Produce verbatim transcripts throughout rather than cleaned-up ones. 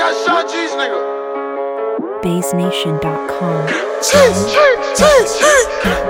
got shot G's, nigga. Bass Nation dot com. Cheese, cheese, cheese, cheese.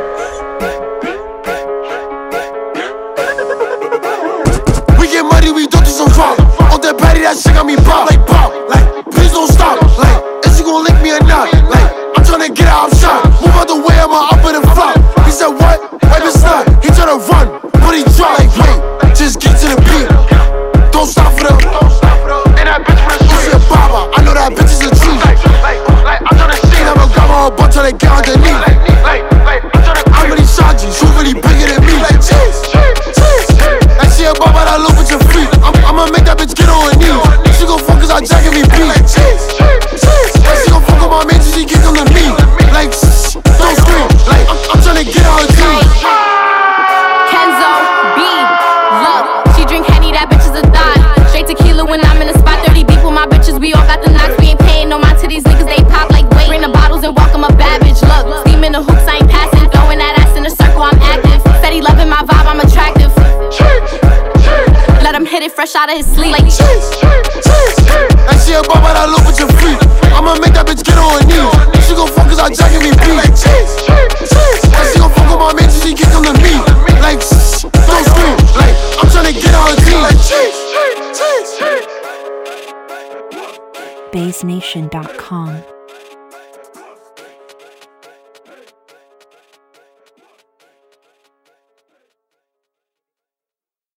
We get money, we don't do some fraud. On that patty, that shit got me pop. Like pop, like please don't stop. Like is you gon' lick me or not? Like I'm tryna get out, I'm shot. Move out the way, I'm up in the flop. He said what? Wipe his snot. He tryna run, but he drop. Like wait, just get to the beat. Don't stop for them. And that bitch for the street. She a baba, I know that bitch is a tree. Like, like, like I'm tryna see. I'ma grab her a bunch till they get underneath. Like, like, like I'm tryna. How many Shagis? Who really bigger than me? Like cheese, cheese, cheese. And she a baba, that look with your feet. I'm, I'ma make that bitch get on her knees. She gon' fuck cause I jacking me beat. Like cheese, cheese. And she gon' fuck on my man till she kick him to me. Like shh, don't scream. Like I'm, I'm tryna get on her team. Kenzo, B, look, she drink Henny, that bitch is a thot. Straight tequila when I'm in the spot, thirty deep with my bitches, we all got the knocks. We ain't paying no mind to these niggas, they pop like wait. Bring the bottles and welcome a bad bitch, look. Steam in the hoops, I ain't passing, throwing that ass in a circle, I'm active. Said he loving my vibe, I'm attractive. Let him hit it fresh out of his sleep. Like cheese, cheese. And she a baba, that look with your feet. I'ma make that bitch get on her knees. She gon' fuck cause I jacking me beat. Like cheese, cheese. And she gon' fuck on my man till she kick him to me. Like shh, don't scream. Like I'm tryna get on her team. Like cheese, cheese, cheese. Bass Nation dot com.